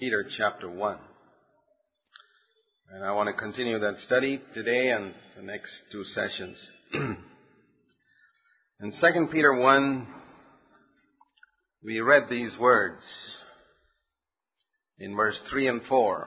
Peter chapter 1. And I want to continue that study today and the next two sessions. In 2 Peter 1, we read these words in verse 3 and 4,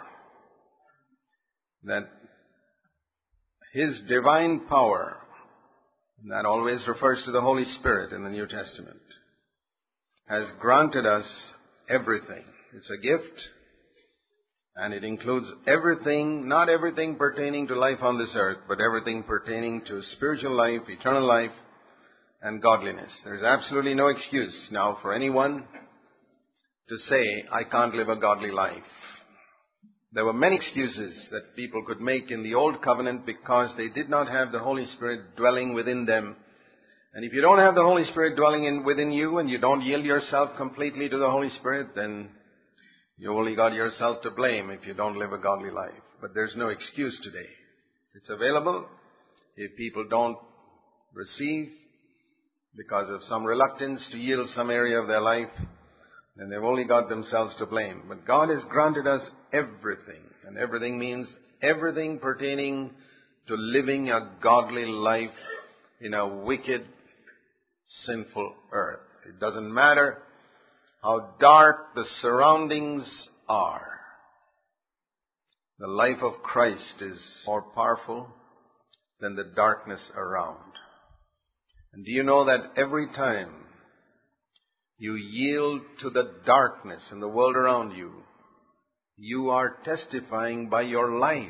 that His divine power, and that always refers to the Holy Spirit in the New Testament, has granted us everything. It's a gift, and it includes everything, not everything pertaining to life on this earth, but everything pertaining to spiritual life, eternal life, and godliness. There's absolutely no excuse now for anyone to say, I can't live a godly life. There were many excuses that people could make in the Old Covenant because they did not have the Holy Spirit dwelling within them. And if you don't have the Holy Spirit dwelling within you and you don't yield yourself completely to the Holy Spirit, then you only got yourself to blame if you don't live a godly life. But there's no excuse today. It's available. If people don't receive because of some reluctance to yield some area of their life, then they've only got themselves to blame. But God has granted us everything. And everything means everything pertaining to living a godly life in a wicked, sinful earth. It doesn't matter how dark the surroundings are. The life of Christ is more powerful than the darkness around. And do you know that every time you yield to the darkness in the world around you, you are testifying by your life.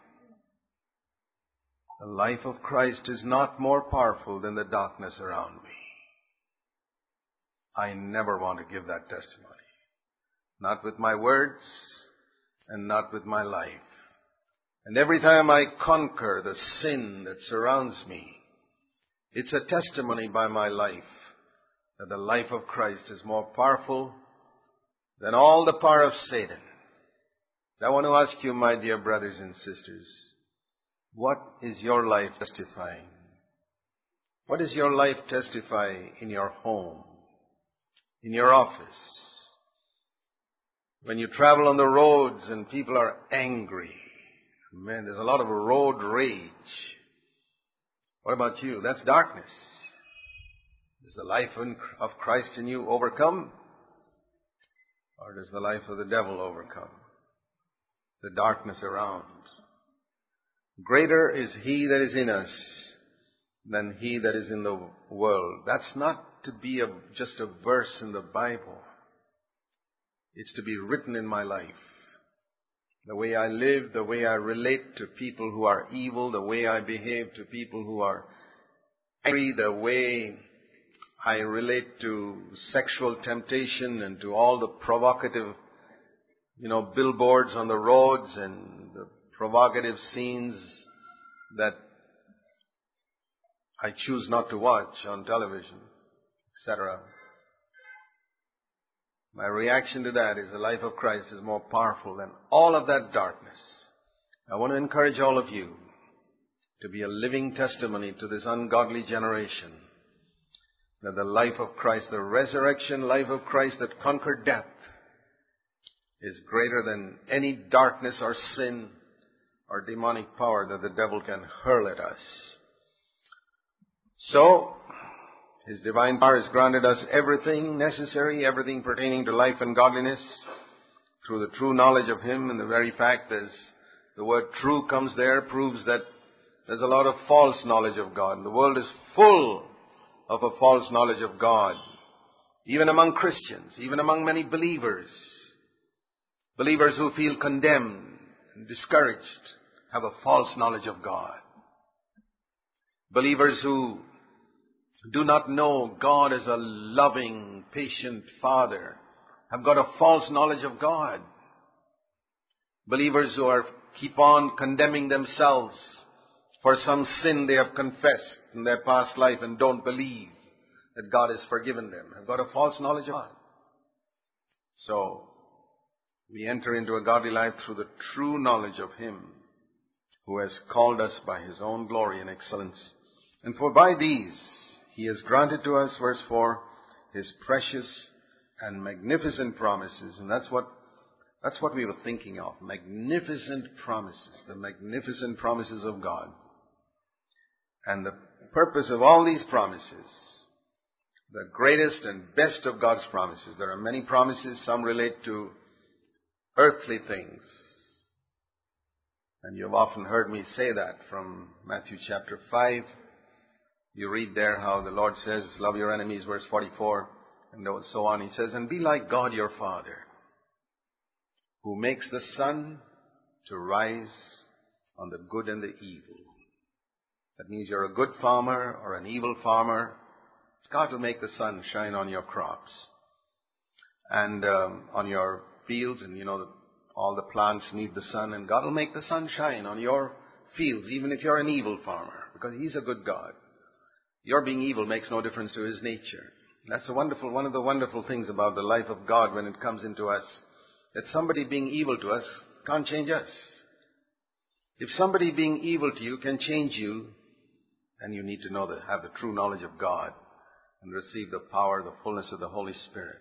The life of Christ is not more powerful than the darkness around me. I never want to give that testimony. Not with my words and not with my life. And every time I conquer the sin that surrounds me, it's a testimony by my life that the life of Christ is more powerful than all the power of Satan. I want to ask you, my dear brothers and sisters, what is your life testifying? What does your life testify in your home, in your office? When you travel on the roads and people are angry, man, there's a lot of road rage. What about you? That's darkness. Does the life of Christ in you overcome? Or does the life of the devil overcome the darkness around? Greater is He that is in us than he that is in the world. That's not to be just a verse in the Bible. It's to be written in my life. The way I live, the way I relate to people who are evil, the way I behave to people who are angry, the way I relate to sexual temptation and to all the provocative, billboards on the roads and the provocative scenes that I choose not to watch on television, etc. My reaction to that is the life of Christ is more powerful than all of that darkness. I want to encourage all of you to be a living testimony to this ungodly generation that the life of Christ, the resurrection life of Christ that conquered death, is greater than any darkness or sin or demonic power that the devil can hurl at us. So, His divine power has granted us everything necessary, everything pertaining to life and godliness through the true knowledge of Him. And the very fact that the word true comes there proves that there's a lot of false knowledge of God. And the world is full of a false knowledge of God. Even among Christians, even among many believers. Believers who feel condemned and discouraged have a false knowledge of God. Believers who do not know God as a loving, patient Father have got a false knowledge of God. Believers who keep on condemning themselves for some sin they have confessed in their past life and don't believe that God has forgiven them have got a false knowledge of God. So, we enter into a godly life through the true knowledge of Him who has called us by His own glory and excellence. And for by these He has granted to us, verse 4, His precious and magnificent promises. And that's what That's what we were thinking of. Magnificent promises. The magnificent promises of God. And the purpose of all these promises, the greatest and best of God's promises. There are many promises. Some relate to earthly things. And you've often heard me say that from Matthew chapter 5. You read there how the Lord says, love your enemies, verse 44, and so on. He says, and be like God your Father, who makes the sun to rise on the good and the evil. That means you're a good farmer or an evil farmer. God will make the sun shine on your crops and on your fields. And all the plants need the sun, and God will make the sun shine on your fields, even if you're an evil farmer, because He's a good God. Your being evil makes no difference to His nature. That's one of the wonderful things about the life of God when it comes into us, that somebody being evil to us can't change us. If somebody being evil to you can change you, then you need to have the true knowledge of God and receive the power, the fullness of the Holy Spirit.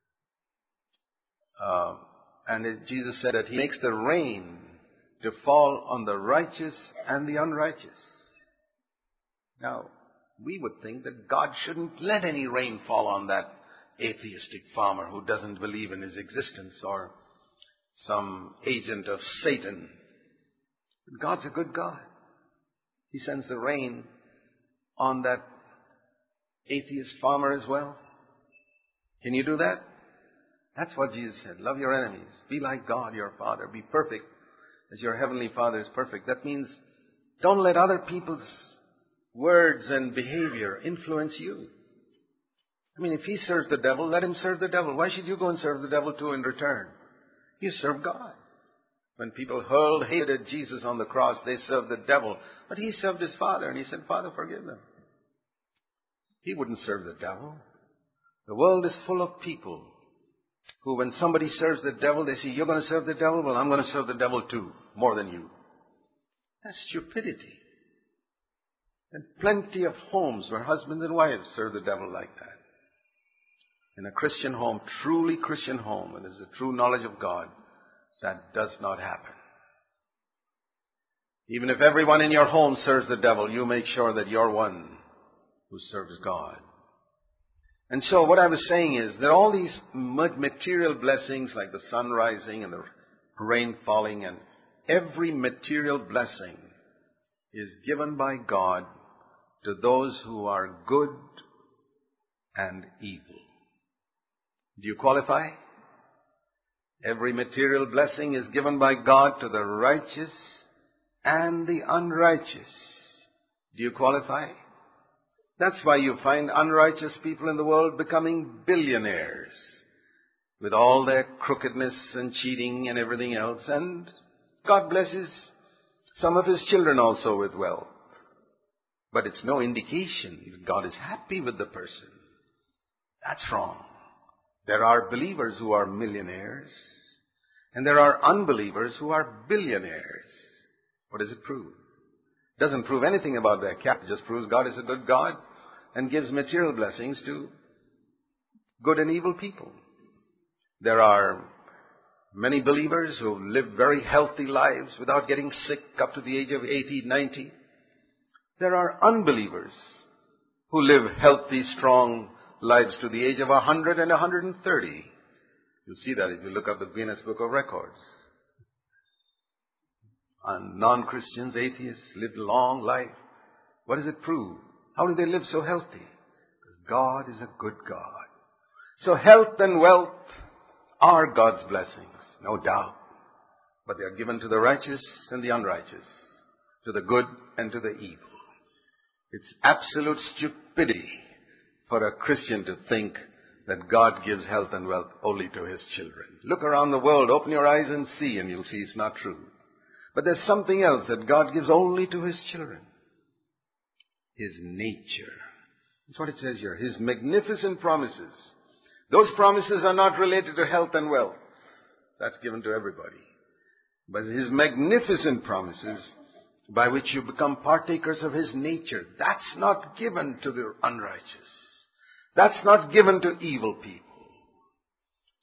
Jesus said that He makes the rain to fall on the righteous and the unrighteous. Now, we would think that God shouldn't let any rain fall on that atheistic farmer who doesn't believe in His existence or some agent of Satan. But God's a good God. He sends the rain on that atheist farmer as well. Can you do that? That's what Jesus said. Love your enemies. Be like God, your Father. Be perfect as your heavenly Father is perfect. That means don't let other people's words and behavior influence you. I mean, if he serves the devil, let him serve the devil. Why should you go and serve the devil too in return? You serve God. When people hurled hate at Jesus on the cross, they served the devil. But He served His Father, and He said, Father, forgive them. He wouldn't serve the devil. The world is full of people who, when somebody serves the devil, they say, you're going to serve the devil? Well, I'm going to serve the devil too, more than you. That's stupidity. And plenty of homes where husbands and wives serve the devil like that. In a Christian home, truly Christian home, and there's a true knowledge of God, that does not happen. Even if everyone in your home serves the devil, you make sure that you're one who serves God. And so what I was saying is, there are all these material blessings like the sun rising and the rain falling, and every material blessing is given by God to those who are good and evil. Do you qualify? Every material blessing is given by God to the righteous and the unrighteous. Do you qualify? That's why you find unrighteous people in the world becoming billionaires with all their crookedness and cheating and everything else. And God blesses some of His children also with wealth. But it's no indication that God is happy with the person. That's wrong. There are believers who are millionaires, and there are unbelievers who are billionaires. What does it prove? It doesn't prove anything about their character. It just proves God is a good God and gives material blessings to good and evil people. There are many believers who live very healthy lives without getting sick up to the age of 80, 90. There are unbelievers who live healthy, strong lives to the age of 100 and 130. You'll see that if you look up the Guinness Book of Records. And non-Christians, atheists, live a long life. What does it prove? How do they live so healthy? Because God is a good God. So health and wealth are God's blessings, no doubt. But they are given to the righteous and the unrighteous, to the good and to the evil. It's absolute stupidity for a Christian to think that God gives health and wealth only to His children. Look around the world, open your eyes and see, and you'll see it's not true. But there's something else that God gives only to His children. His nature. That's what it says here. His magnificent promises. Those promises are not related to health and wealth. That's given to everybody. But His magnificent promises by which you become partakers of His nature, that's not given to the unrighteous. That's not given to evil people.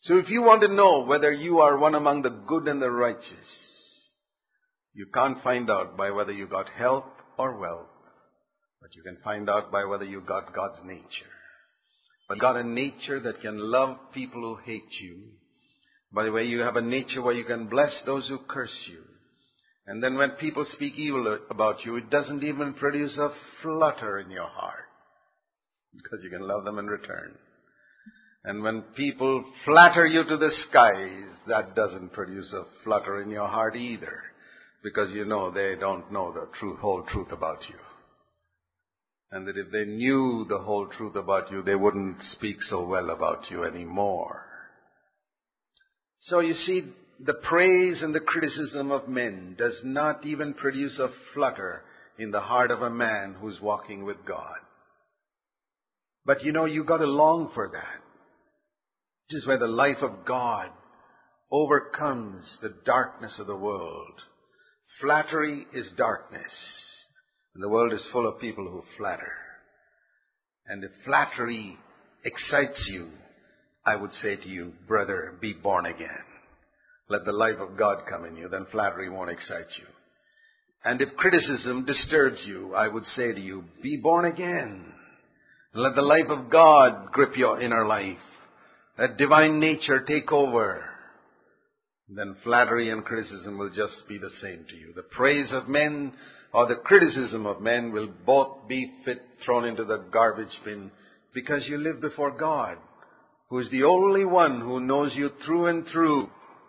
So if you want to know whether you are one among the good and the righteous, you can't find out by whether you got health or wealth, but you can find out by whether you got God's nature. But got a nature that can love people who hate you. By the way, you have a nature where you can bless those who curse you. And then when people speak evil about you, it doesn't even produce a flutter in your heart, because you can love them in return. And when people flatter you to the skies, that doesn't produce a flutter in your heart either, because you know they don't know the whole truth about you. And that if they knew the whole truth about you, they wouldn't speak so well about you anymore. So you see, the praise and the criticism of men does not even produce a flutter in the heart of a man who's walking with God. But you know, you got to long for that. This is where the life of God overcomes the darkness of the world. Flattery is darkness. And the world is full of people who flatter. And if flattery excites you, I would say to you, brother, be born again. Let the life of God come in you, then flattery won't excite you. And if criticism disturbs you, I would say to you, be born again. Let the life of God grip your inner life. Let divine nature take over. Then flattery and criticism will just be the same to you. The praise of men or the criticism of men will both be thrown into the garbage bin, because you live before God, who is the only one who knows you through and through.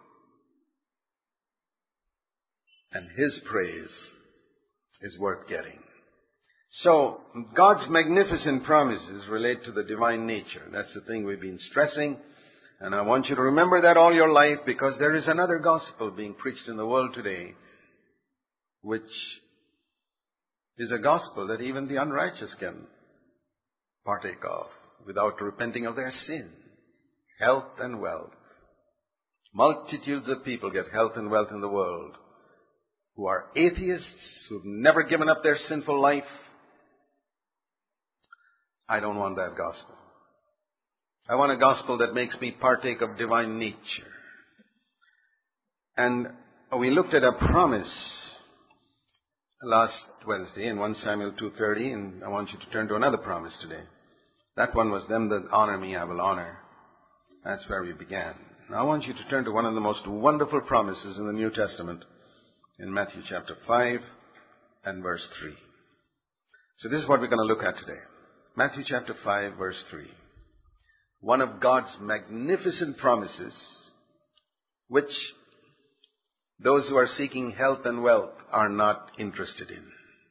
And His praise is worth getting. So, God's magnificent promises relate to the divine nature. That's the thing we've been stressing. And I want you to remember that all your life, because there is another gospel being preached in the world today, which is a gospel that even the unrighteous can partake of without repenting of their sin. Health and wealth. Multitudes of people get health and wealth in the world who are atheists, who've never given up their sinful life. I don't want that gospel. I want a gospel that makes me partake of divine nature. And we looked at a promise last Wednesday in 1 Samuel 2:30, and I want you to turn to another promise today. That one was, them that honor me I will honor. That's where we began. Now I want you to turn to one of the most wonderful promises in the New Testament, in Matthew chapter 5 and verse 3. So this is what we're going to look at today. Matthew chapter 5 verse 3. One of God's magnificent promises, which those who are seeking health and wealth are not interested in.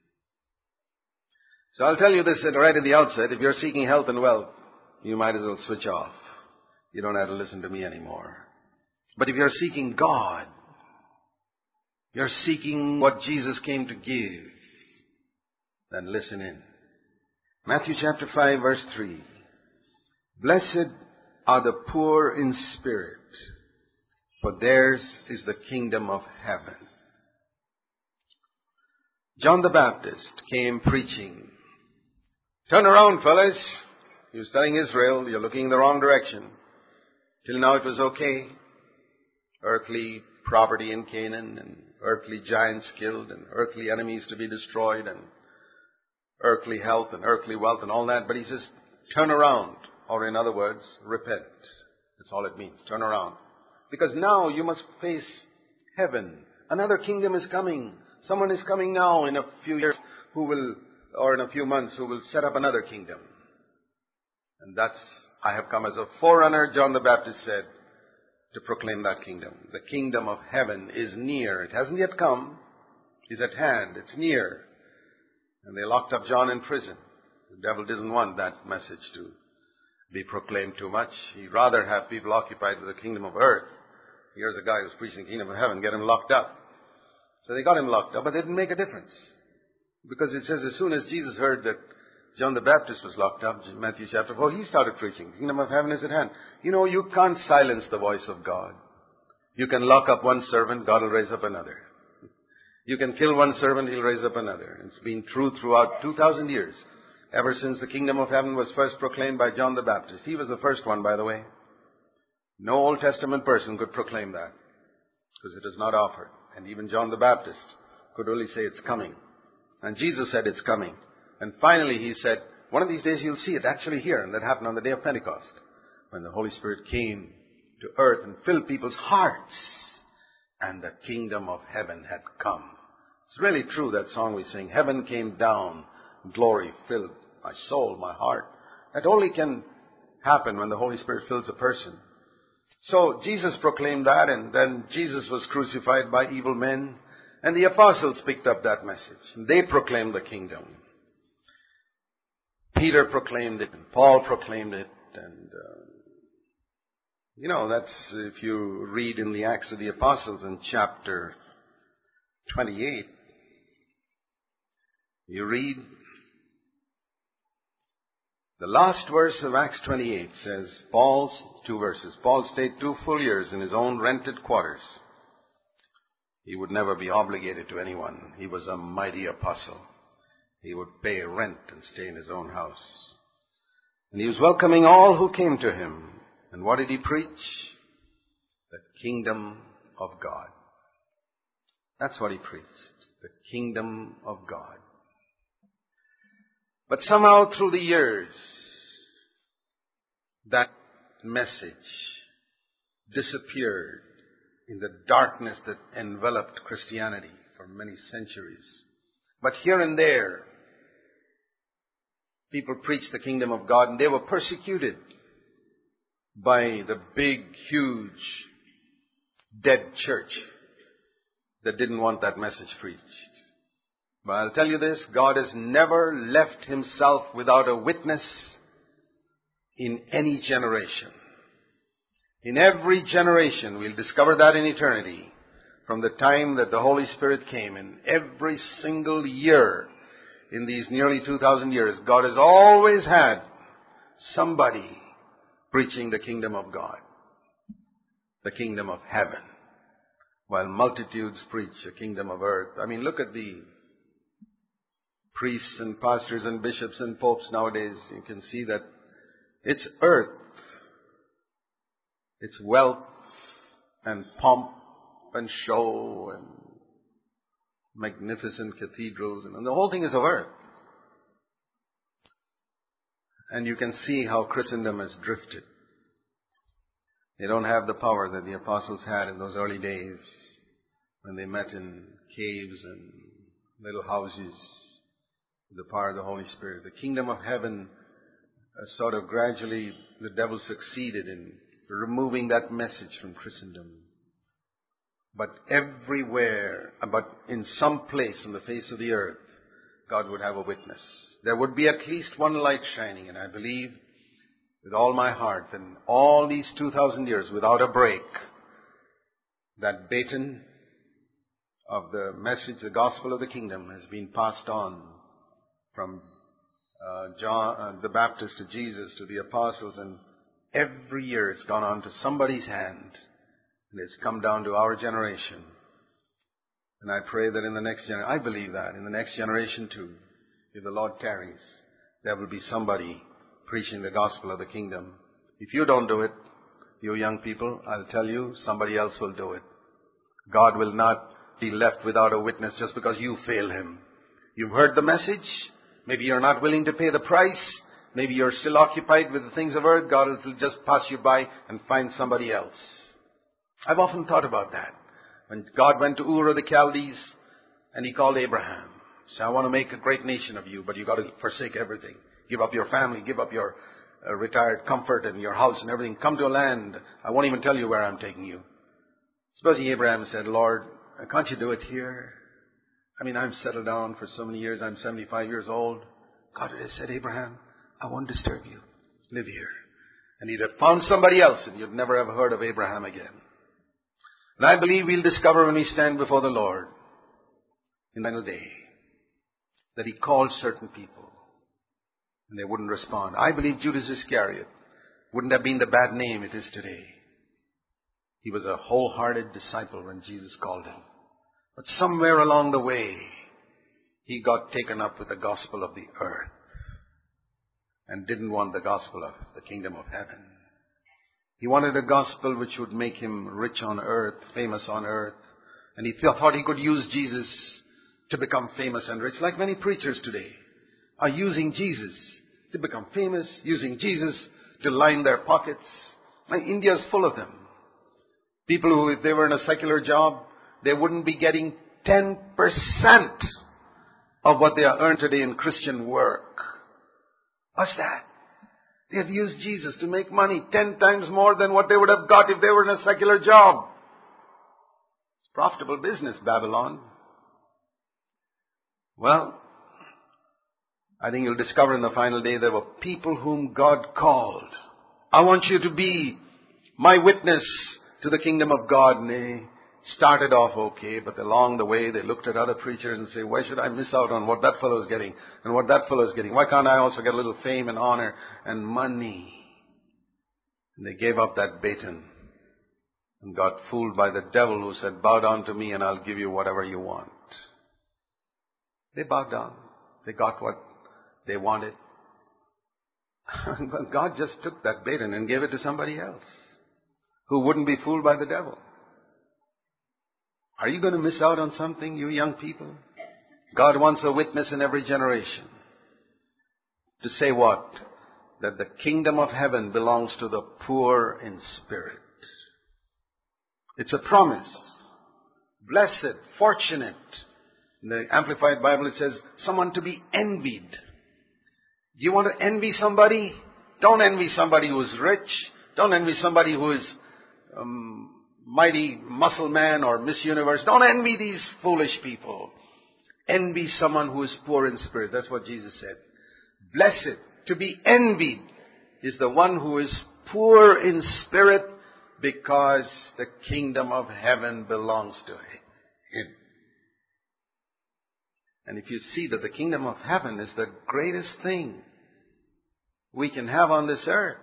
So I'll tell you this right at the outset. If you're seeking health and wealth, you might as well switch off. You don't have to listen to me anymore. But if you're seeking God, you're seeking what Jesus came to give, then listen in. Matthew chapter 5 verse 3. Blessed are the poor in spirit, for theirs is the kingdom of heaven. John the Baptist came preaching, turn around, fellas. He was telling Israel, you're looking in the wrong direction. Till now it was okay. Earthly property in Canaan, and earthly giants killed, and earthly enemies to be destroyed, and earthly health and earthly wealth and all that. But he says, turn around. Or in other words, repent. That's all it means. Turn around. Because now you must face heaven. Another kingdom is coming. Someone is coming now in a few years or in a few months, who will set up another kingdom. And that's, I have come as a forerunner, John the Baptist said, to proclaim that kingdom. The kingdom of heaven is near. It hasn't yet come. It's at hand. It's near. And they locked up John in prison. The devil didn't want that message to be proclaimed too much. He'd rather have people occupied with the kingdom of earth. Here's a guy who's preaching the kingdom of heaven. Get him locked up. So they got him locked up, but it didn't make a difference. Because it says as soon as Jesus heard that John the Baptist was locked up, Matthew chapter 4, he started preaching. The kingdom of heaven is at hand. You know, you can't silence the voice of God. You can lock up one servant, God will raise up another. You can kill one servant, He'll raise up another. It's been true throughout 2,000 years. Ever since the kingdom of heaven was first proclaimed by John the Baptist. He was the first one, by the way. No Old Testament person could proclaim that because it is not offered. And even John the Baptist could only say it's coming. And Jesus said it's coming. And finally he said, one of these days you'll see it actually here. And that happened on the day of Pentecost, when the Holy Spirit came to earth and filled people's hearts. And the kingdom of heaven had come. It's really true, that song we sing. Heaven came down, glory filled my soul, my heart. That only can happen when the Holy Spirit fills a person. So Jesus proclaimed that, and then Jesus was crucified by evil men. And the apostles picked up that message. And they proclaimed the kingdom. Peter proclaimed it, and Paul proclaimed it. And, that's, if you read in the Acts of the Apostles in chapter 28, you read the last verse of Acts 28 says, two verses. Paul stayed 2 full years in his own rented quarters. He would never be obligated to anyone. He was a mighty apostle. He would pay rent and stay in his own house. And he was welcoming all who came to him. And what did he preach? The kingdom of God. That's what he preached. The kingdom of God. But somehow through the years, that message disappeared in the darkness that enveloped Christianity for many centuries. But here and there, people preached the kingdom of God, and they were persecuted by the big, huge, dead church that didn't want that message preached. But I'll tell you this, God has never left himself without a witness in any generation. In every generation, we'll discover that in eternity, from the time that the Holy Spirit came, in every single year in these nearly 2,000 years, God has always had somebody preaching the kingdom of God, the kingdom of heaven, while multitudes preach a kingdom of earth. I mean, look at the priests and pastors and bishops and popes nowadays. You can see that it's earth, it's wealth and pomp and show and magnificent cathedrals, and the whole thing is of earth. And you can see how Christendom has drifted. They don't have the power that the apostles had in those early days when they met in caves and little houses with the power of the Holy Spirit. The kingdom of heaven, sort of gradually, the devil succeeded in removing that message from Christendom. But everywhere, but in some place on the face of the earth, God would have a witness. There would be at least one light shining, and I believe with all my heart that in all these 2,000 years, without a break, that baton of the message, the gospel of the kingdom, has been passed on from John the Baptist to Jesus to the apostles, and every year it's gone on to somebody's hand, and it's come down to our generation. And I pray that in the next generation, I believe that in the next generation too, if the Lord tarries, there will be somebody preaching the gospel of the kingdom. If you don't do it, you young people, I'll tell you, somebody else will do it. God will not be left without a witness just because you fail him. You've heard the message. Maybe you're not willing to pay the price. Maybe you're still occupied with the things of earth. God will just pass you by and find somebody else. I've often thought about that. When God went to Ur of the Chaldees and he called Abraham. He said, I want to make a great nation of you, but you've got to forsake everything. Give up your family, give up your retired comfort and your house and everything. Come to a land. I won't even tell you where I'm taking you. Supposing Abraham said, Lord, can't you do it here? I mean, I'm settled down for so many years. I'm 75 years old. God had said, Abraham, I won't disturb you. Live here. And he'd have found somebody else, and you'd never have heard of Abraham again. And I believe we'll discover when we stand before the Lord in the final day that he called certain people and they wouldn't respond. I believe Judas Iscariot wouldn't have been the bad name it is today. He was a wholehearted disciple when Jesus called him. But somewhere along the way, he got taken up with the gospel of the earth and didn't want the gospel of the kingdom of heaven. He wanted a gospel which would make him rich on earth, famous on earth. And he thought he could use Jesus to become famous and rich, like many preachers today are using Jesus to become famous, using Jesus to line their pockets. India is full of them. People who, if they were in a secular job, they wouldn't be getting 10% of what they earn today in Christian work. What's that? They have used Jesus to make money 10 times more than what they would have got if they were in a secular job. It's profitable business, Babylon. Well, I think you'll discover in the final day there were people whom God called. I want you to be my witness to the kingdom of God. And they started off okay, but along the way they looked at other preachers and say, why should I miss out on what that fellow is getting and what that fellow is getting? Why can't I also get a little fame and honor and money? And they gave up that baton and got fooled by the devil, who said, bow down to me and I'll give you whatever you want. They bowed down. They got what they wanted. But God just took that baton and gave it to somebody else who wouldn't be fooled by the devil. Are you going to miss out on something, you young people? God wants a witness in every generation. To say what? That the kingdom of heaven belongs to the poor in spirit. It's a promise. Blessed, fortunate. In the Amplified Bible it says, someone to be envied. Do you want to envy somebody? Don't envy somebody who is rich. Don't envy somebody who is mighty muscle man or Miss Universe. Don't envy these foolish people. Envy someone who is poor in spirit. That's what Jesus said. Blessed, to be envied, is the one who is poor in spirit, because the kingdom of heaven belongs to him. And if you see that the kingdom of heaven is the greatest thing we can have on this earth,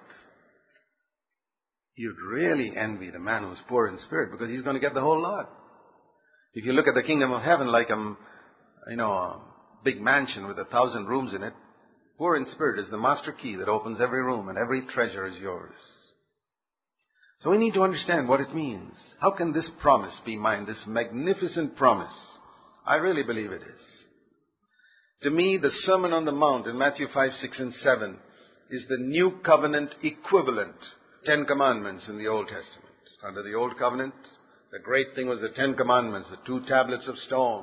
you'd really envy the man who's poor in spirit, because he's going to get the whole lot. If you look at the kingdom of heaven like a big mansion with 1,000 rooms in it, poor in spirit is the master key that opens every room and every treasure is yours. So we need to understand what it means. How can this promise be mine, this magnificent promise? I really believe it is. To me, the Sermon on the Mount in Matthew 5, 6, and 7 is the New Covenant equivalent. 10 Commandments in the Old Testament. Under the Old Covenant, the great thing was the 10 Commandments, the 2 tablets of stone.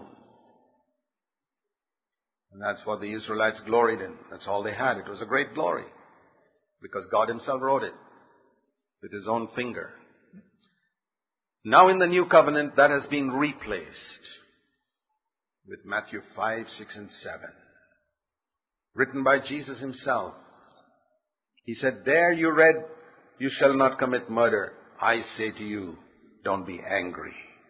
And that's what the Israelites gloried in. That's all they had. It was a great glory, because God Himself wrote it with His own finger. Now in the New Covenant, that has been replaced with Matthew 5, 6, and 7. Written by Jesus Himself. He said, there you read, you shall not commit murder. I say to you, don't be angry.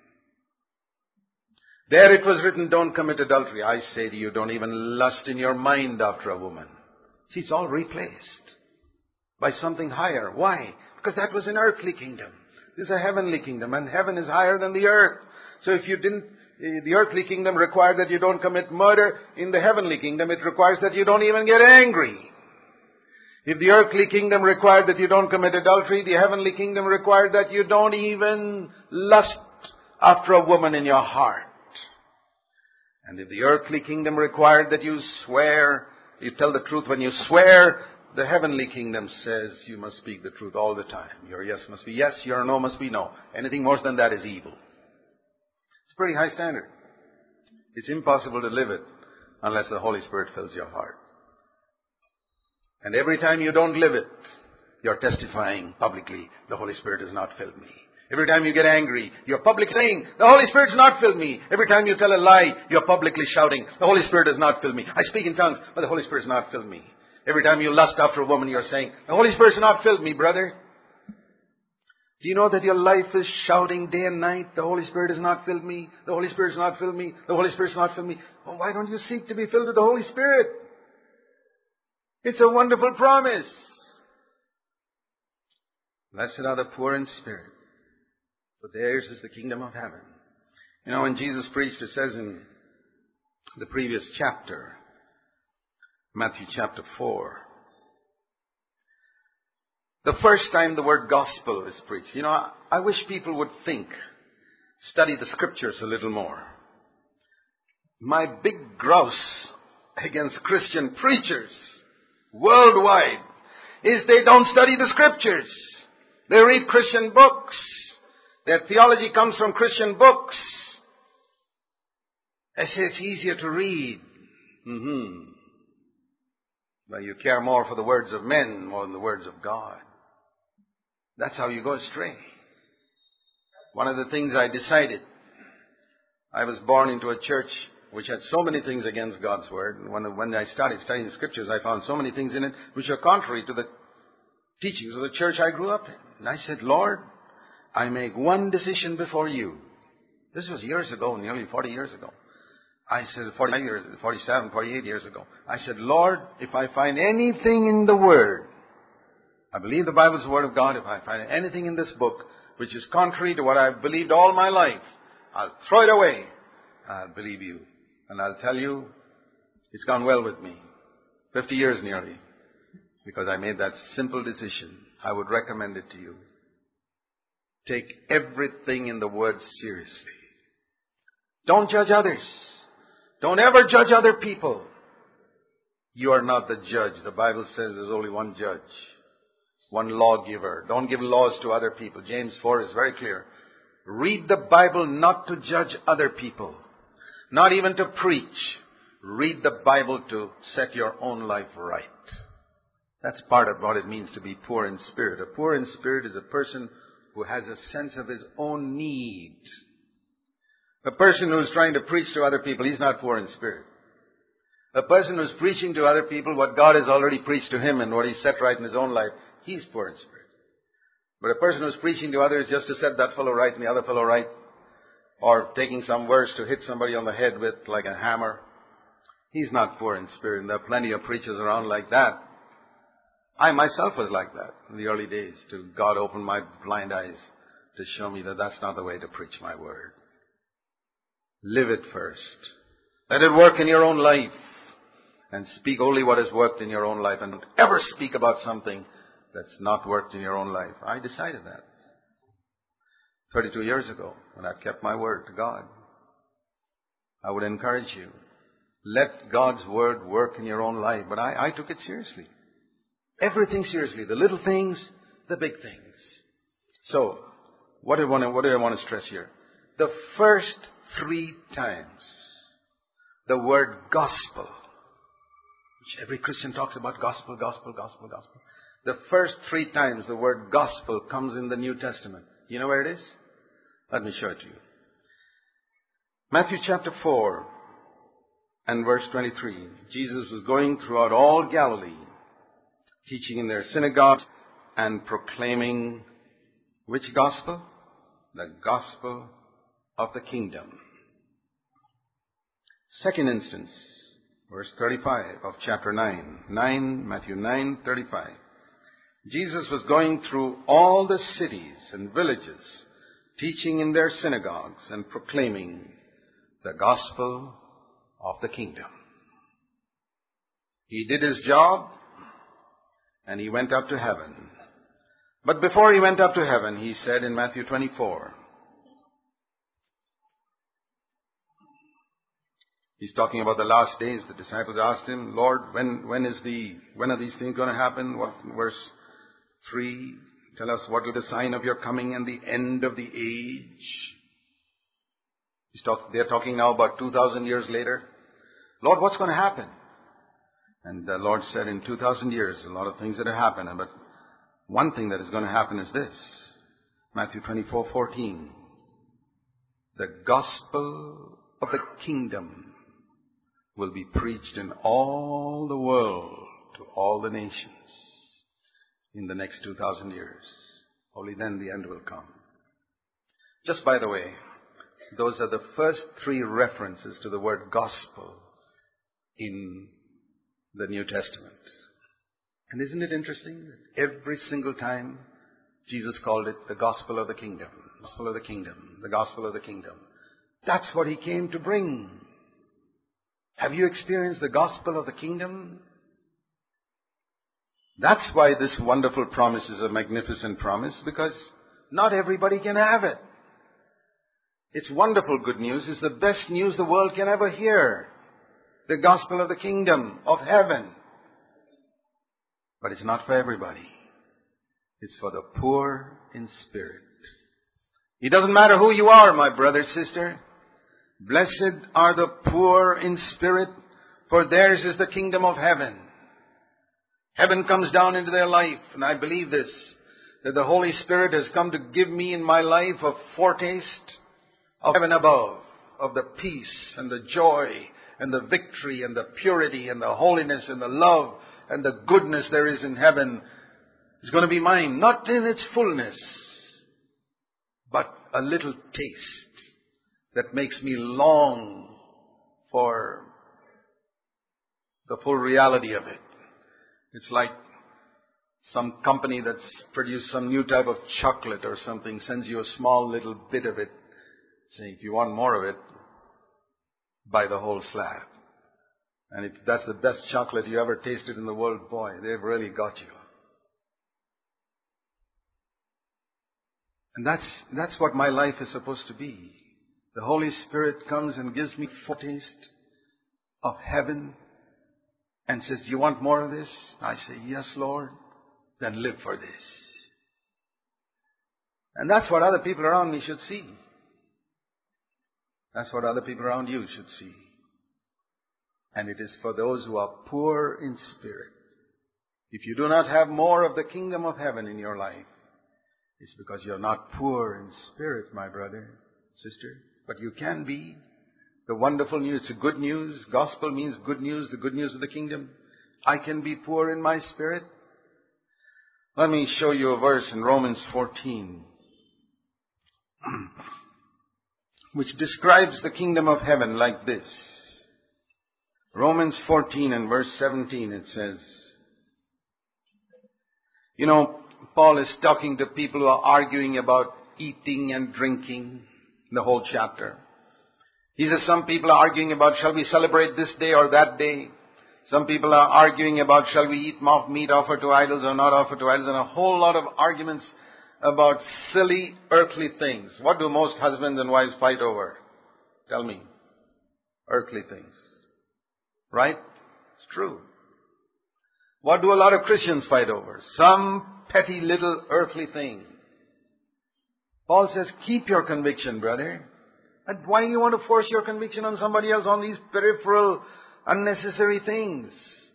There it was written, don't commit adultery. I say to you, don't even lust in your mind after a woman. See, it's all replaced by something higher. Why? Because that was an earthly kingdom. This is a heavenly kingdom, and heaven is higher than the earth. So if you didn't, the earthly kingdom required that you don't commit murder. In the heavenly kingdom, it requires that you don't even get angry. If the earthly kingdom required that you don't commit adultery, the heavenly kingdom required that you don't even lust after a woman in your heart. And if the earthly kingdom required that you swear, you tell the truth when you swear, the heavenly kingdom says you must speak the truth all the time. Your yes must be yes, your no must be no. Anything more than that is evil. It's a pretty high standard. It's impossible to live it unless the Holy Spirit fills your heart. And every time you don't live it, you're testifying publicly, the Holy Spirit has not filled me. Every time you get angry, you're publicly saying, the Holy Spirit has not filled me. Every time you tell a lie, you're publicly shouting, the Holy Spirit has not filled me. I speak in tongues, but the Holy Spirit has not filled me. Every time you lust after a woman, you're saying, the Holy Spirit has not filled me, brother. Do you know that your life is shouting day and night, the Holy Spirit has not filled me, the Holy Spirit has not filled me, the Holy Spirit has not filled me? Well, why don't you seek to be filled with the Holy Spirit? It's a wonderful promise. Blessed are the poor in spirit, for theirs is the kingdom of heaven. You know, when Jesus preached, it says in the previous chapter, Matthew chapter 4, The first time the word gospel is preached. You know, I wish people would study the scriptures a little more. My big grouse against Christian preachers worldwide is they don't study the scriptures. They read Christian books. Their theology comes from Christian books. I say it's easier to read. But you care more for the words of men more than the words of God. That's how you go astray. One of the things I decided, I was born into a church which had so many things against God's Word. And when I started studying the Scriptures, I found so many things in it which are contrary to the teachings of the church I grew up in. And I said, Lord, I make one decision before you. This was years ago, nearly 40 years ago. I said, 47, 48 years ago. I said, Lord, if I find anything in the Word, I believe the Bible is the Word of God. If I find anything in this book which is contrary to what I've believed all my life, I'll throw it away. I'll believe you. And I'll tell you, it's gone well with me. 50 years nearly. Because I made that simple decision. I would recommend it to you. Take everything in the Word seriously. Don't judge others. Don't ever judge other people. You are not the judge. The Bible says there's only one judge. One lawgiver. Don't give laws to other people. James 4 is very clear. Read the Bible not to judge other people. Not even to preach. Read the Bible to set your own life right. That's part of what it means to be poor in spirit. A poor in spirit is a person who has a sense of his own need. A person who's trying to preach to other people, he's not poor in spirit. A person who's preaching to other people what God has already preached to him and what he's set right in his own life, he's poor in spirit. But a person who's preaching to others just to set that fellow right and the other fellow right, or taking some verse to hit somebody on the head with like a hammer, he's not poor in spirit. And there are plenty of preachers around like that. I myself was like that in the early days. God opened my blind eyes to show me that that's not the way to preach my word. Live it first. Let it work in your own life. And speak only what has worked in your own life. And don't ever speak about something that's not worked in your own life. I decided that 32 years ago when I kept my word to God. I would encourage you. Let God's word work in your own life. But I took it seriously. Everything seriously. The little things, the big things. So, what do I want to stress here? The first 3 times the word gospel, which every Christian talks about, gospel. The first 3 times the word gospel comes in the New Testament. You know where it is? Let me show it to you. Matthew chapter 4 and verse 23. Jesus was going throughout all Galilee, teaching in their synagogues and proclaiming which gospel? The gospel of the kingdom. Second instance, verse 35 of chapter 9. Matthew 9:35. Jesus was going through all the cities and villages, teaching in their synagogues and proclaiming the gospel of the kingdom. He did his job and he went up to heaven. But before he went up to heaven, he said in Matthew 24, he's talking about the last days. The disciples asked him, Lord, when are these things going to happen? Verse 3, tell us what is the sign of your coming and the end of the age? They're talking now about 2,000 years later. Lord, what's going to happen? And the Lord said, in 2,000 years, a lot of things that have happened. But one thing that is going to happen is this. Matthew 24:14. The gospel of the kingdom will be preached in all the world to all the nations in the next 2,000 years. Only then the end will come. Just by the way, those are the first 3 references to the word gospel in the New Testament. And isn't it interesting that every single time Jesus called it the gospel of the kingdom, gospel of the kingdom, the gospel of the kingdom. That's what he came to bring. Have you experienced the gospel of the kingdom? That's why this wonderful promise is a magnificent promise, because not everybody can have it. It's wonderful good news. It's the best news the world can ever hear. The gospel of the kingdom of heaven. But it's not for everybody. It's for the poor in spirit. It doesn't matter who you are, my brother, sister. Blessed are the poor in spirit, for theirs is the kingdom of heaven. Heaven comes down into their life, and I believe this, that the Holy Spirit has come to give me in my life a foretaste of heaven above, of the peace and the joy and the victory and the purity and the holiness and the love and the goodness there is in heaven. It's going to be mine, not in its fullness, but a little taste that makes me long for the full reality of it. It's like some company that's produced some new type of chocolate or something, sends you a small little bit of it, saying, if you want more of it, buy the whole slab. And if that's the best chocolate you ever tasted in the world, boy, they've really got you. And that's what my life is supposed to be. The Holy Spirit comes and gives me a foretaste of heaven and says, do you want more of this? I say, yes, Lord. Then live for this. And that's what other people around me should see. That's what other people around you should see. And it is for those who are poor in spirit. If you do not have more of the kingdom of heaven in your life, it's because you're not poor in spirit, my brother, sister. But you can be. The wonderful news, it's good news. Gospel means good news, the good news of the kingdom. I can be poor in my spirit. Let me show you a verse in Romans 14, which describes the kingdom of heaven like this. Romans 14 and verse 17, it says, Paul is talking to people who are arguing about eating and drinking, the whole chapter. He says some people are arguing about, shall we celebrate this day or that day? Some people are arguing about, shall we eat meat offered to idols or not offered to idols? And a whole lot of arguments about silly earthly things. What do most husbands and wives fight over? Tell me. Earthly things. Right? It's true. What do a lot of Christians fight over? Some petty little earthly thing. Paul says, keep your conviction, brother. And why do you want to force your conviction on somebody else on these peripheral, unnecessary things?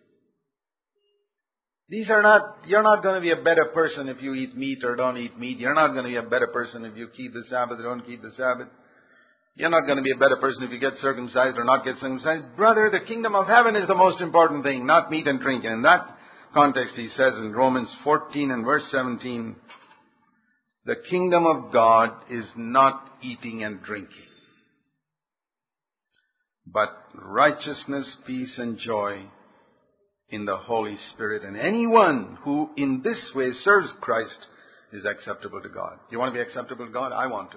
You're not going to be a better person if you eat meat or don't eat meat. You're not going to be a better person if you keep the Sabbath or don't keep the Sabbath. You're not going to be a better person if you get circumcised or not get circumcised. Brother, the kingdom of heaven is the most important thing, not meat and drink. And in that context, he says in Romans 14 and verse 17, the kingdom of God is not eating and drinking, but righteousness, peace, and joy in the Holy Spirit. And anyone who in this way serves Christ is acceptable to God. You want to be acceptable to God? I want to.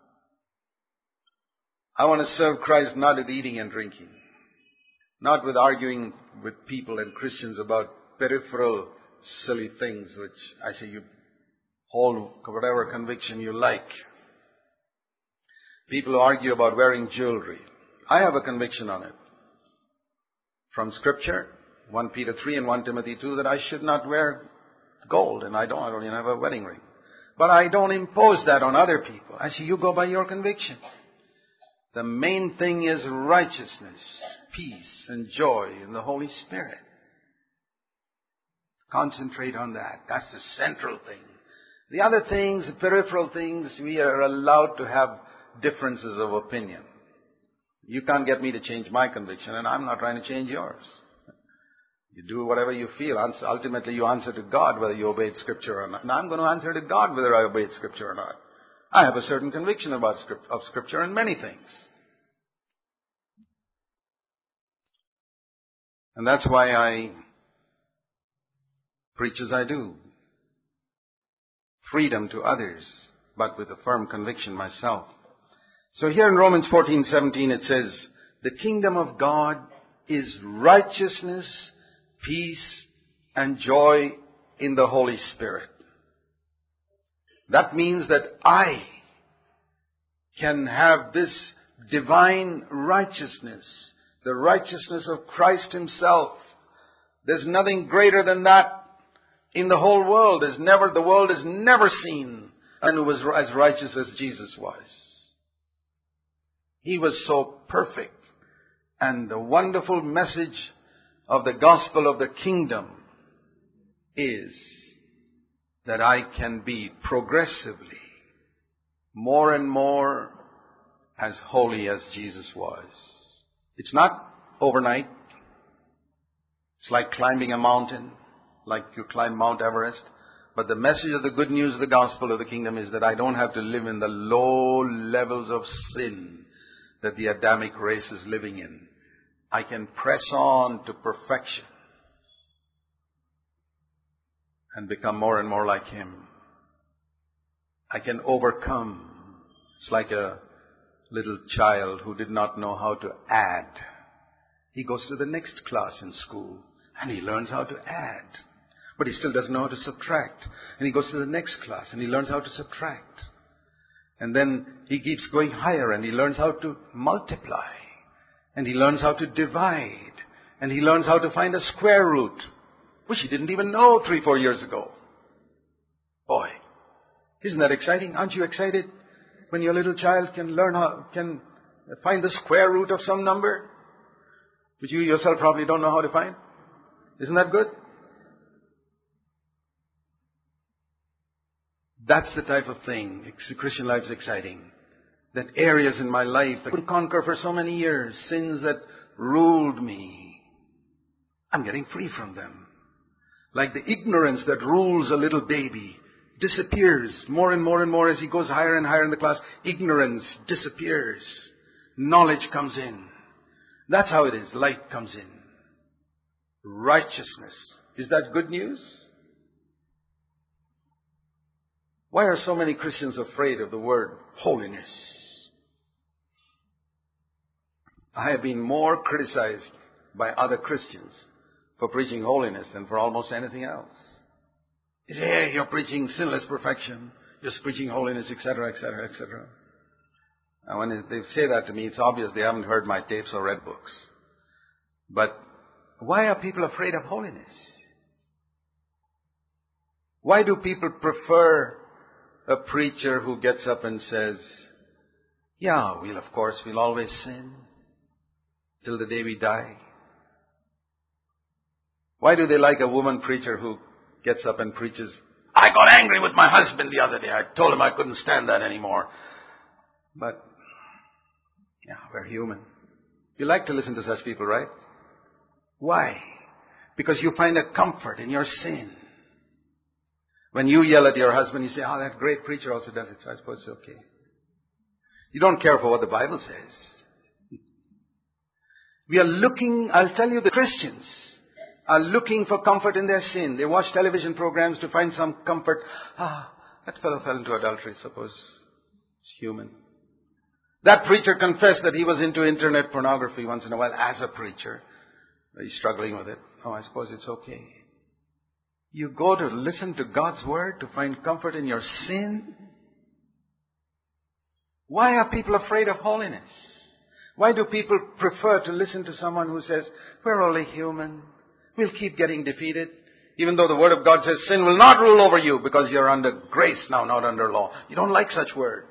I want to serve Christ not with eating and drinking, not with arguing with people and Christians about peripheral, silly things, which I say you hold whatever conviction you like. People who argue about wearing jewelry. I have a conviction on it. From Scripture, 1 Peter 3 and 1 Timothy 2, that I should not wear gold, and I don't even have a wedding ring. But I don't impose that on other people. I say, you go by your conviction. The main thing is righteousness, peace, and joy in the Holy Spirit. Concentrate on that. That's the central thing. The other things, the peripheral things, we are allowed to have differences of opinion. You can't get me to change my conviction, and I'm not trying to change yours. You do whatever you feel. Ultimately, you answer to God whether you obeyed Scripture or not. And I'm going to answer to God whether I obeyed Scripture or not. I have a certain conviction of Scripture in many things. And that's why I preach as I do. Freedom to others, but with a firm conviction myself. So here in Romans 14:17 it says, the kingdom of God is righteousness, peace, and joy in the Holy Spirit. That means that I can have this divine righteousness, the righteousness of Christ Himself. There's nothing greater than that in the whole world. The world has never seen and who was as righteous as Jesus was. He was so perfect. And the wonderful message of the gospel of the kingdom is that I can be progressively more and more as holy as Jesus was. It's not overnight. It's like climbing a mountain, like you climb Mount Everest. But the message of the good news of the gospel of the kingdom is that I don't have to live in the low levels of sin that the Adamic race is living in. I can press on to perfection and become more and more like Him. I can overcome. It's like a little child who did not know how to add. He goes to the next class in school and he learns how to add. But he still doesn't know how to subtract. And he goes to the next class and he learns how to subtract. And then he keeps going higher and he learns how to multiply. And he learns how to divide. And he learns how to find a square root, which he didn't even know 3-4 years ago. Boy, isn't that exciting? Aren't you excited when your little child can find the square root of some number, which you yourself probably don't know how to find? Isn't that good? That's the type of thing. The Christian life is exciting. That areas in my life I could conquer for so many years, sins that ruled me, I'm getting free from them. Like the ignorance that rules a little baby disappears more and more and more as he goes higher and higher in the class. Ignorance disappears. Knowledge comes in. That's how it is. Light comes in. Righteousness. Is that good news? Why are so many Christians afraid of the word holiness? I have been more criticized by other Christians for preaching holiness than for almost anything else. They say, hey, you're preaching sinless perfection, you're preaching holiness, etc., etc., etc. And when they say that to me, it's obvious they haven't heard my tapes or read books. But why are people afraid of holiness? Why do people prefer a preacher who gets up and says, yeah, we'll always sin till the day we die? Why do they like a woman preacher who gets up and preaches, I got angry with my husband the other day. I told him I couldn't stand that anymore. But, yeah, we're human. You like to listen to such people, right? Why? Because you find a comfort in your sin. When you yell at your husband, you say, oh, that great preacher also does it, so I suppose it's okay. You don't care for what the Bible says. We are looking, I'll tell you, the Christians are looking for comfort in their sin. They watch television programs to find some comfort. That fellow fell into adultery, suppose it's human. That preacher confessed that he was into internet pornography once in a while as a preacher. He's struggling with it. Oh, I suppose it's okay. You go to listen to God's word to find comfort in your sin? Why are people afraid of holiness? Why do people prefer to listen to someone who says, we're only human, we'll keep getting defeated, even though the word of God says sin will not rule over you because you're under grace now, not under law. You don't like such words.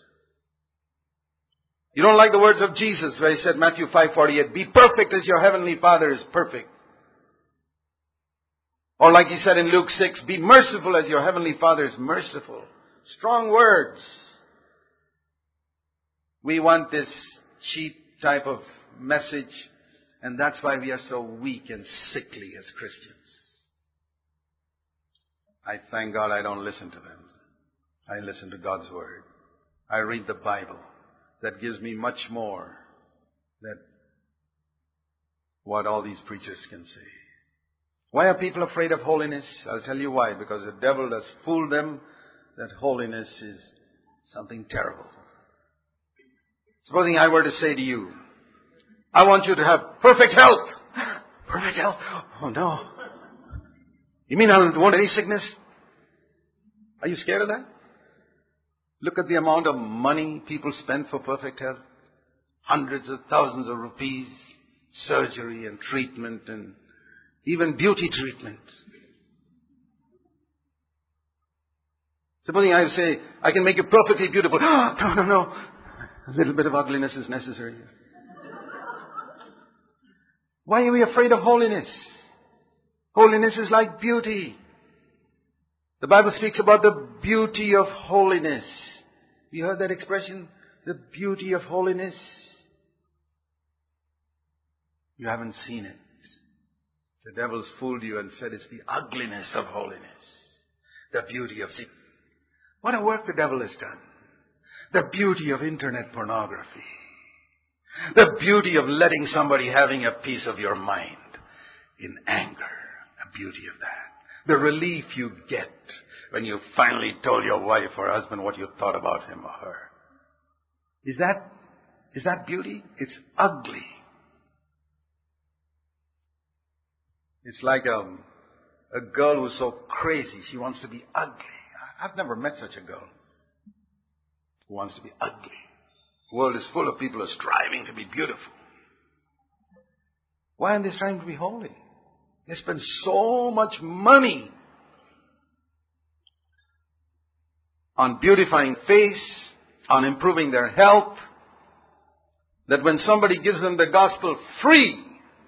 You don't like the words of Jesus where He said, Matthew 5:48, be perfect as your heavenly Father is perfect. Or like He said in Luke 6, be merciful as your heavenly Father is merciful. Strong words. We want this cheap type of message, and that's why we are so weak and sickly as Christians. I thank God I don't listen to them. I listen to God's Word. I read the Bible. That gives me much more than what all these preachers can say. Why are people afraid of holiness? I'll tell you why. Because the devil has fooled them that holiness is something terrible. Supposing I were to say to you, I want you to have perfect health. Perfect health? Oh no. You mean I don't want any sickness? Are you scared of that? Look at the amount of money people spend for perfect health. Hundreds of thousands of rupees, surgery and treatment and even beauty treatment. Supposing I say, I can make you perfectly beautiful. No. A little bit of ugliness is necessary. Why are we afraid of holiness? Holiness is like beauty. The Bible speaks about the beauty of holiness. You heard that expression? The beauty of holiness. You haven't seen it. The devil's fooled you and said it's the ugliness of holiness. The beauty of sin. What a work the devil has done. The beauty of internet pornography. The beauty of letting somebody having a piece of your mind in anger. The beauty of that. The relief you get when you finally told your wife or husband what you thought about him or her. Is that beauty? It's ugly. It's like a girl who's so crazy, she wants to be ugly. I've never met such a girl who wants to be ugly. The world is full of people who are striving to be beautiful. Why aren't they striving to be holy? They spend so much money on beautifying face, on improving their health, that when somebody gives them the gospel free,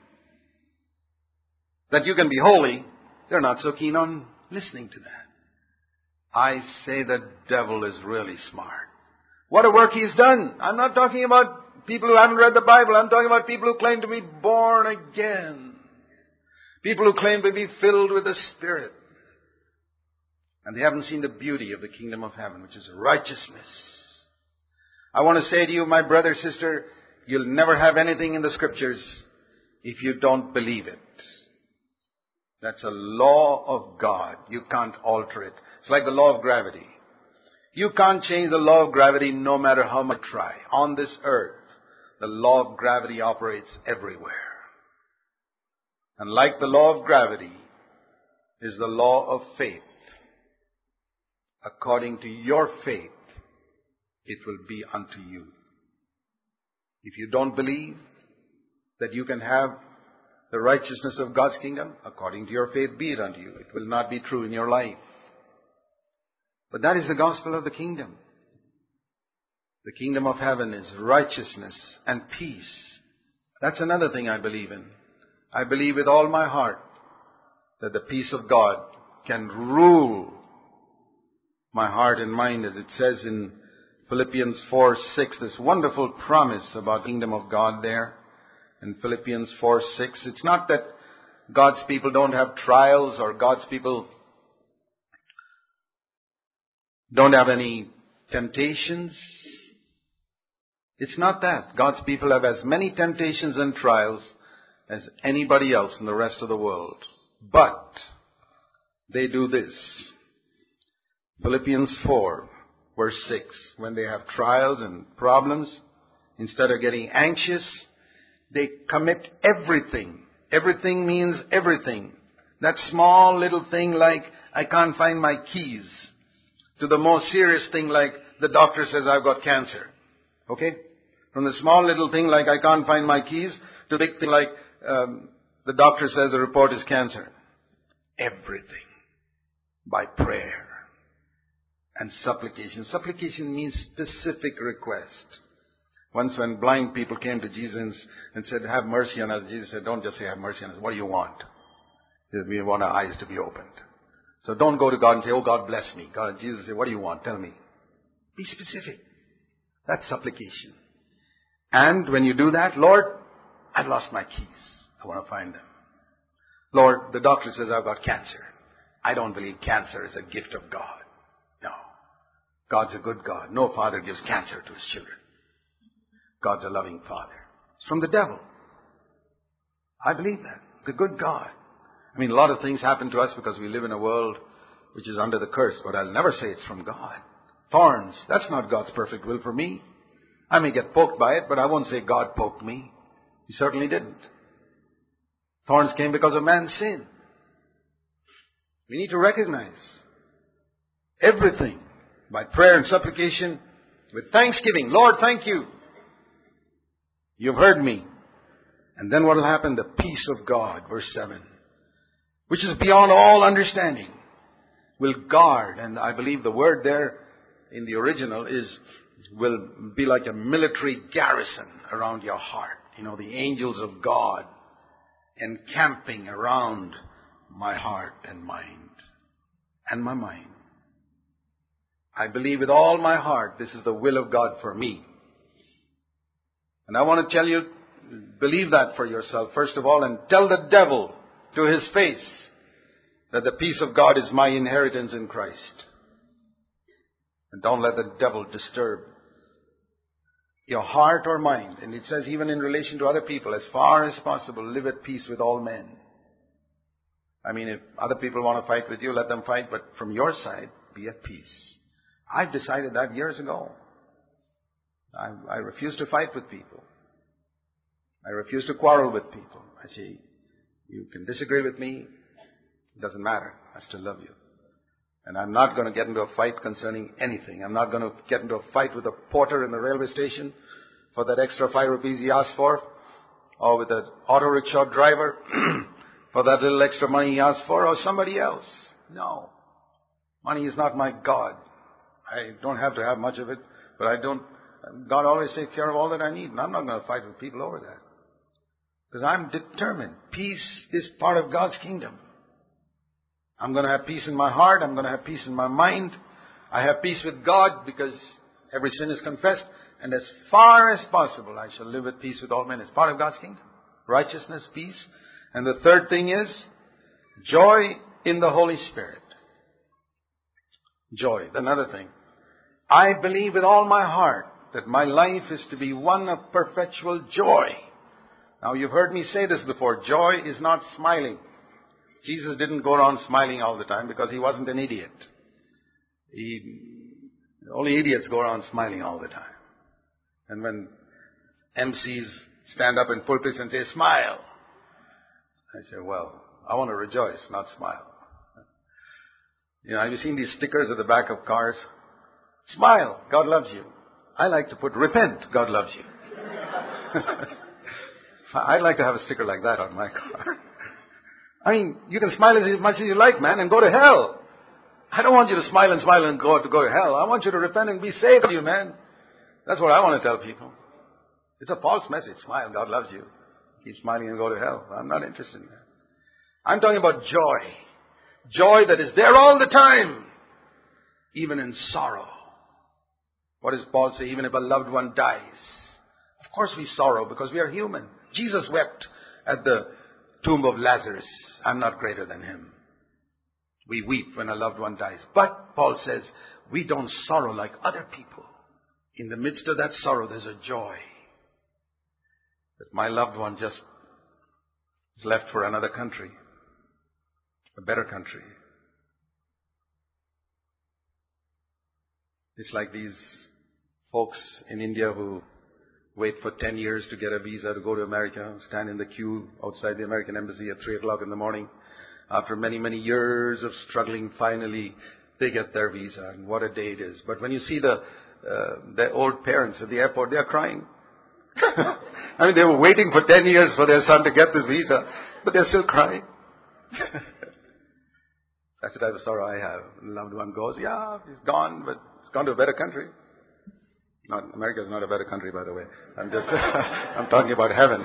that you can be holy, they're not so keen on listening to that. I say the devil is really smart. What a work he's done. I'm not talking about people who haven't read the Bible. I'm talking about people who claim to be born again. People who claim to be filled with the Spirit. And they haven't seen the beauty of the kingdom of heaven, which is righteousness. I want to say to you, my brother, sister, you'll never have anything in the Scriptures if you don't believe it. That's a law of God. You can't alter it. It's like the law of gravity. You can't change the law of gravity no matter how much you try. On this earth, the law of gravity operates everywhere. And like the law of gravity is the law of faith. According to your faith, it will be unto you. If you don't believe that you can have the righteousness of God's kingdom, according to your faith be it unto you. It will not be true in your life. But that is the gospel of the kingdom. The kingdom of heaven is righteousness and peace. That's another thing I believe in. I believe with all my heart that the peace of God can rule my heart and mind, as it says in Philippians 4:6, this wonderful promise about the kingdom of God there. In Philippians 4:6, it's not that God's people don't have trials or God's people don't have any temptations. It's not that. God's people have as many temptations and trials as anybody else in the rest of the world. But they do this. Philippians 4, verse 6, when they have trials and problems, instead of getting anxious, they commit everything. Everything means everything. That small little thing like, I can't find my keys, to the more serious thing like, the doctor says I've got cancer. Okay? From the small little thing like, I can't find my keys, to the big thing like, the doctor says the report is cancer. Everything. By prayer and supplication. Supplication means specific request. Once when blind people came to Jesus and said, have mercy on us, Jesus said, don't just say have mercy on us. What do you want? He said, we want our eyes to be opened. So don't go to God and say, oh God bless me. Jesus said, what do you want? Tell me. Be specific. That's supplication. And when you do that, Lord, I've lost my keys. I want to find them. Lord, the doctor says I've got cancer. I don't believe cancer is a gift of God. No. God's a good God. No father gives cancer to his children. God's a loving Father. It's from the devil. I believe that. The good God. I mean, a lot of things happen to us because we live in a world which is under the curse, but I'll never say it's from God. Thorns, that's not God's perfect will for me. I may get poked by it, but I won't say God poked me. He certainly didn't. Thorns came because of man's sin. We need to recognize everything by prayer and supplication with thanksgiving. Lord, thank you. You've heard me. And then what will happen? The peace of God, verse 7, which is beyond all understanding, will guard. And I believe the word there in the original will be like a military garrison around your heart. You know, the angels of God encamping around my heart and mind and my mind. I believe with all my heart this is the will of God for me. And I want to tell you, believe that for yourself first of all, and tell the devil to his face that the peace of God is my inheritance in Christ. And don't let the devil disturb your heart or mind. And it says even in relation to other people, as far as possible, live at peace with all men. I mean, if other people want to fight with you, let them fight. But from your side, be at peace. I've decided that years ago. I refuse to fight with people. I refuse to quarrel with people. I say, you can disagree with me. It doesn't matter. I still love you. And I'm not going to get into a fight concerning anything. I'm not going to get into a fight with a porter in the railway station for that extra 5 rupees he asked for, or with an auto rickshaw driver for that little extra money he asked for, or somebody else. No. Money is not my God. I don't have to have much of it, but God always takes care of all that I need, and I'm not going to fight with people over that. Because I'm determined. Peace is part of God's kingdom. I'm going to have peace in my heart. I'm going to have peace in my mind. I have peace with God because every sin is confessed. And as far as possible, I shall live at peace with all men. It's part of God's kingdom. Righteousness, peace. And the third thing is joy in the Holy Spirit. Joy, another thing. I believe with all my heart that my life is to be one of perpetual joy. Now, you've heard me say this before. Joy is not smiling. Jesus didn't go around smiling all the time because he wasn't an idiot. Only idiots go around smiling all the time. And when MCs stand up in pulpits and say, smile, I say, well, I want to rejoice, not smile. You know, have you seen these stickers at the back of cars? Smile, God loves you. I like to put repent, God loves you. I'd like to have a sticker like that on my car. I mean, you can smile as much as you like, man, and go to hell. I don't want you to smile and go to hell. I want you to repent and be saved, you man. That's what I want to tell people. It's a false message. Smile, God loves you. Keep smiling and go to hell. I'm not interested in that. I'm talking about joy. Joy that is there all the time, even in sorrow. What does Paul say? Even if a loved one dies. Of course we sorrow because we are human. Jesus wept at the tomb of Lazarus. I'm not greater than him. We weep when a loved one dies. But, Paul says, we don't sorrow like other people. In the midst of that sorrow, there's a joy. That my loved one just is left for another country. A better country. It's like these folks in India who wait for 10 years to get a visa to go to America, stand in the queue outside the American embassy at 3 o'clock in the morning. After many, many years of struggling, finally they get their visa. And what a day it is. But when you see the old parents at the airport, they are crying. I mean, they were waiting for 10 years for their son to get this visa, but they're still crying. That's the type of sorrow I have. The loved one goes, yeah, he's gone, but he's gone to a better country. America is not a better country, by the way. I'm talking about heaven.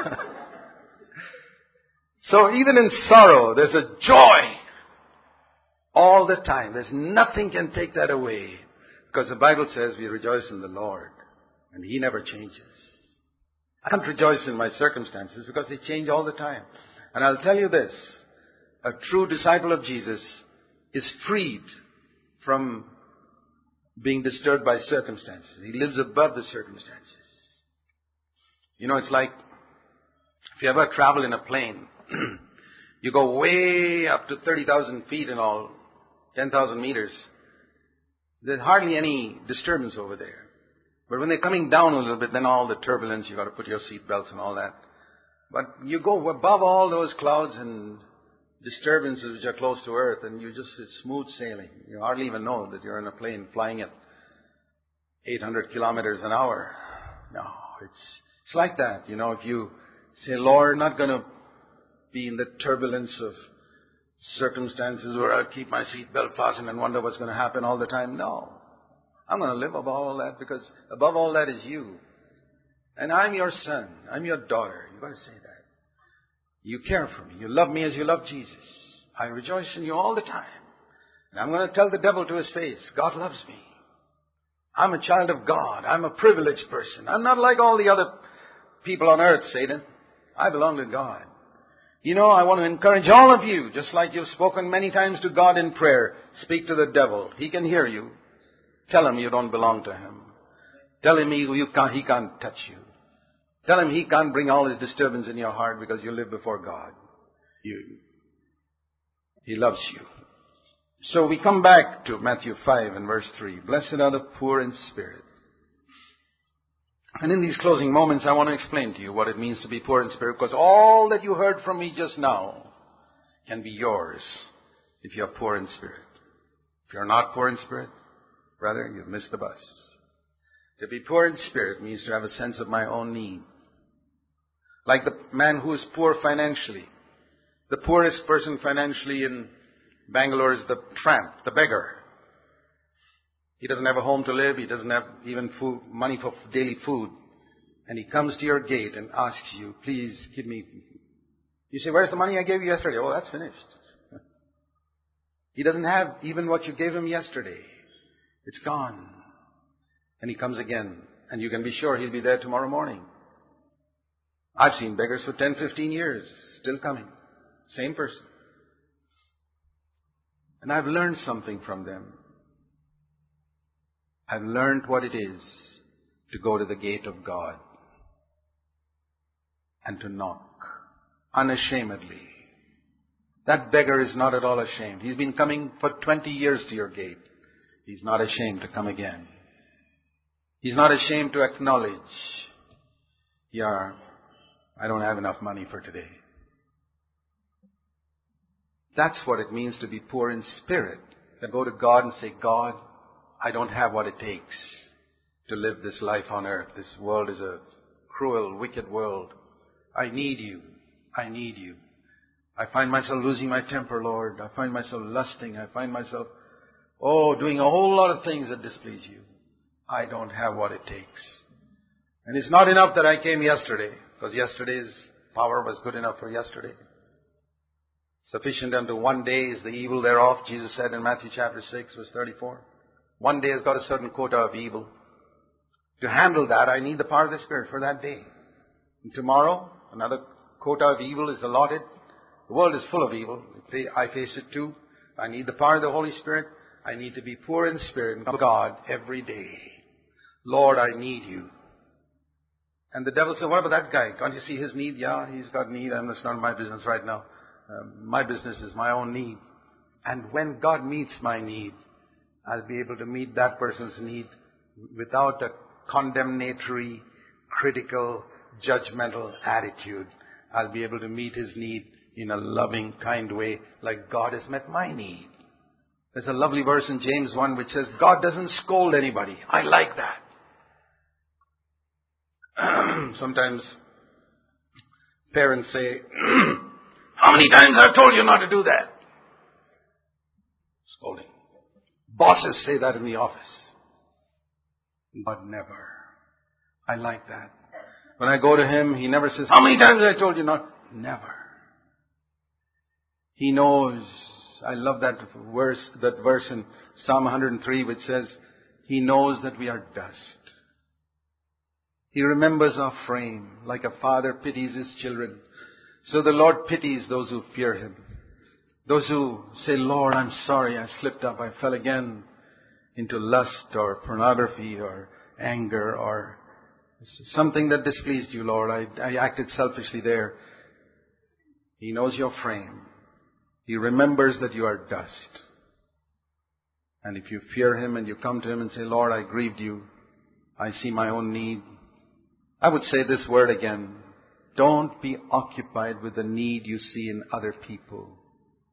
So even in sorrow, there's a joy all the time. There's nothing can take that away. Because the Bible says we rejoice in the Lord. And He never changes. I can't rejoice in my circumstances because they change all the time. And I'll tell you this. A true disciple of Jesus is freed from being disturbed by circumstances. He lives above the circumstances. You know, it's like if you ever travel in a plane, you go way up to 30,000 feet and all, 10,000 meters. There's hardly any disturbance over there. But when they're coming down a little bit, then all the turbulence, you've got to put your seat belts and all that. But you go above all those clouds and disturbances which are close to earth, and it's smooth sailing. You hardly even know that you're in a plane flying at 800 kilometers an hour. No, it's like that. If you say, Lord, I'm not going to be in the turbulence of circumstances where I'll keep my seatbelt fastened and wonder what's going to happen all the time. No. I'm going to live above all that, because above all that is you. And I'm your son. I'm your daughter. You've got to say that. You care for me. You love me as you love Jesus. I rejoice in you all the time. And I'm going to tell the devil to his face, God loves me. I'm a child of God. I'm a privileged person. I'm not like all the other people on earth, Satan. I belong to God. I want to encourage all of you, just like you've spoken many times to God in prayer, speak to the devil. He can hear you. Tell him you don't belong to him. Tell him he can't touch you. Tell him he can't bring all his disturbance in your heart because you live before God. He loves you. So we come back to Matthew 5 and verse 3. Blessed are the poor in spirit. And in these closing moments, I want to explain to you what it means to be poor in spirit, because all that you heard from me just now can be yours if you're poor in spirit. If you're not poor in spirit, brother, you've missed the bus. To be poor in spirit means to have a sense of my own need. Like the man who is poor financially. The poorest person financially in Bangalore is the tramp, the beggar. He doesn't have a home to live. He doesn't have even money for daily food. And he comes to your gate and asks you, please give me. You say, where's the money I gave you yesterday? Oh, that's finished. He doesn't have even what you gave him yesterday. It's gone. And he comes again. And you can be sure he'll be there tomorrow morning. I've seen beggars for 10, 15 years, still coming. Same person. And I've learned something from them. I've learned what it is to go to the gate of God and to knock unashamedly. That beggar is not at all ashamed. He's been coming for 20 years to your gate. He's not ashamed to come again. He's not ashamed to acknowledge, yeah, I don't have enough money for today. That's what it means to be poor in spirit. To go to God and say, God, I don't have what it takes to live this life on earth. This world is a cruel, wicked world. I need you. I need you. I find myself losing my temper, Lord. I find myself lusting. I find myself, doing a whole lot of things that displease you. I don't have what it takes. And it's not enough that I came yesterday, because yesterday's power was good enough for yesterday. Sufficient unto one day is the evil thereof, Jesus said in Matthew chapter 6, verse 34. One day has got a certain quota of evil. To handle that, I need the power of the Spirit for that day. And tomorrow, another quota of evil is allotted. The world is full of evil. I face it too. I need the power of the Holy Spirit. I need to be poor in spirit and come to God every day. Lord, I need you. And the devil said, what about that guy? Can't you see his need? Yeah, he's got need, and it's not my business right now. My business is my own need. And when God meets my need, I'll be able to meet that person's need without a condemnatory, critical, judgmental attitude. I'll be able to meet his need in a loving, kind way, like God has met my need. There's a lovely verse in James 1 which says, God doesn't scold anybody. I like that. Sometimes parents say, how many times I've told you not to do that? Scolding. Bosses say that in the office. But never. I like that. When I go to him, he never says, how many times I told you not? Never. He knows. I love that verse in Psalm 103 which says, he knows that we are dust. He remembers our frame like a father pities his children. So the Lord pities those who fear him. Those who say, Lord, I'm sorry, I slipped up, I fell again into lust or pornography or anger or something that displeased you, Lord. I acted selfishly there. He knows your frame. He remembers that you are dust. And if you fear him and you come to him and say, Lord, I grieved you. I see my own need. I would say this word again. Don't be occupied with the need you see in other people.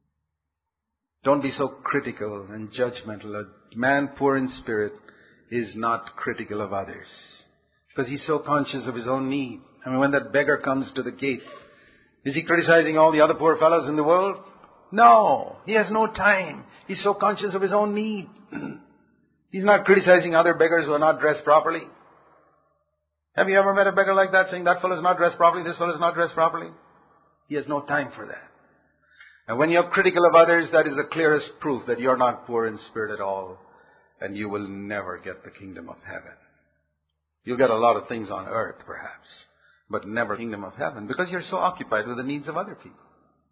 Don't be so critical and judgmental. A man poor in spirit is not critical of others, because he's so conscious of his own need. I mean, when that beggar comes to the gate, is he criticizing all the other poor fellows in the world? No, he has no time. He's so conscious of his own need. He's not criticizing other beggars who are not dressed properly. Have you ever met a beggar like that, saying that fellow is not dressed properly, this fellow is not dressed properly? He has no time for that. And when you're critical of others, that is the clearest proof that you're not poor in spirit at all, and you will never get the kingdom of heaven. You'll get a lot of things on earth, perhaps, but never the kingdom of heaven, because you're so occupied with the needs of other people.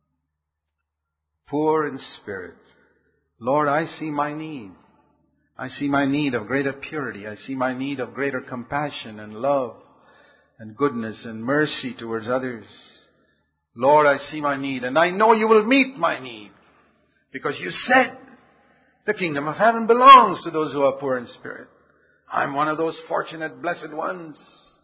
Poor in spirit. Lord, I see my need. I see my need of greater purity. I see my need of greater compassion and love and goodness and mercy towards others. Lord, I see my need, and I know you will meet my need, because you said the kingdom of heaven belongs to those who are poor in spirit. I'm one of those fortunate, blessed ones.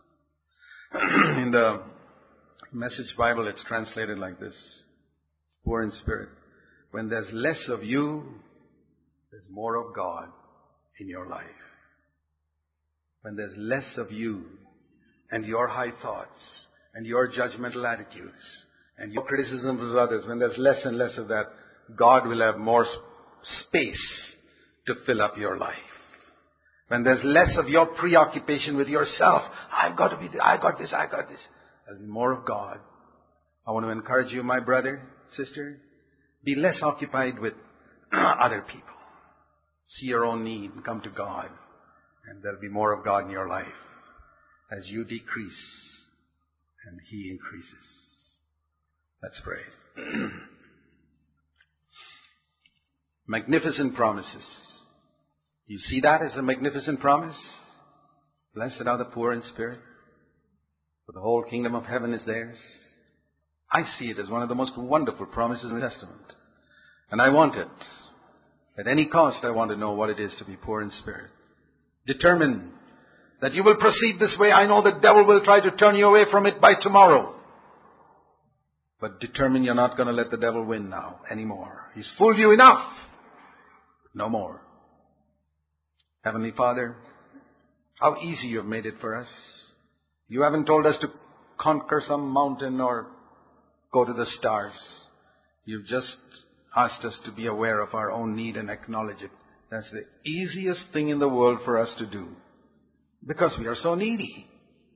In the Message Bible, it's translated like this: poor in spirit. When there's less of you, there's more of God in your life. When there's less of you and your high thoughts and your judgmental attitudes and your criticisms of others, when there's less and less of that, God will have more space to fill up your life. When there's less of your preoccupation with yourself, I've got to be this, I got this, there's more of God. I want to encourage you, my brother, sister, be less occupied with other people. See your own need and come to God, and there'll be more of God in your life as you decrease and He increases. Let's pray. Magnificent promises. You see that as a magnificent promise? Blessed are the poor in spirit, for the whole kingdom of heaven is theirs. I see it as one of the most wonderful promises in the Testament. And I want it. At any cost, I want to know what it is to be poor in spirit. Determine that you will proceed this way. I know the devil will try to turn you away from it by tomorrow. But determine you're not going to let the devil win now anymore. He's fooled you enough. No more. Heavenly Father, how easy you have made it for us. You haven't told us to conquer some mountain or go to the stars. You've just asked us to be aware of our own need and acknowledge it. That's the easiest thing in the world for us to do, because we are so needy.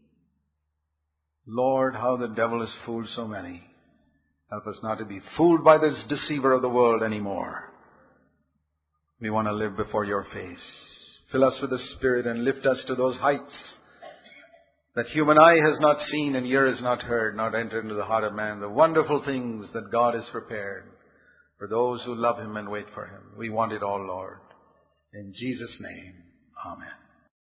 Lord, how the devil has fooled so many. Help us not to be fooled by this deceiver of the world anymore. We want to live before your face. Fill us with the Spirit and lift us to those heights that human eye has not seen and ear has not heard, not entered into the heart of man. The wonderful things that God has prepared for those who love Him and wait for Him. We want it all, Lord. In Jesus' name, amen.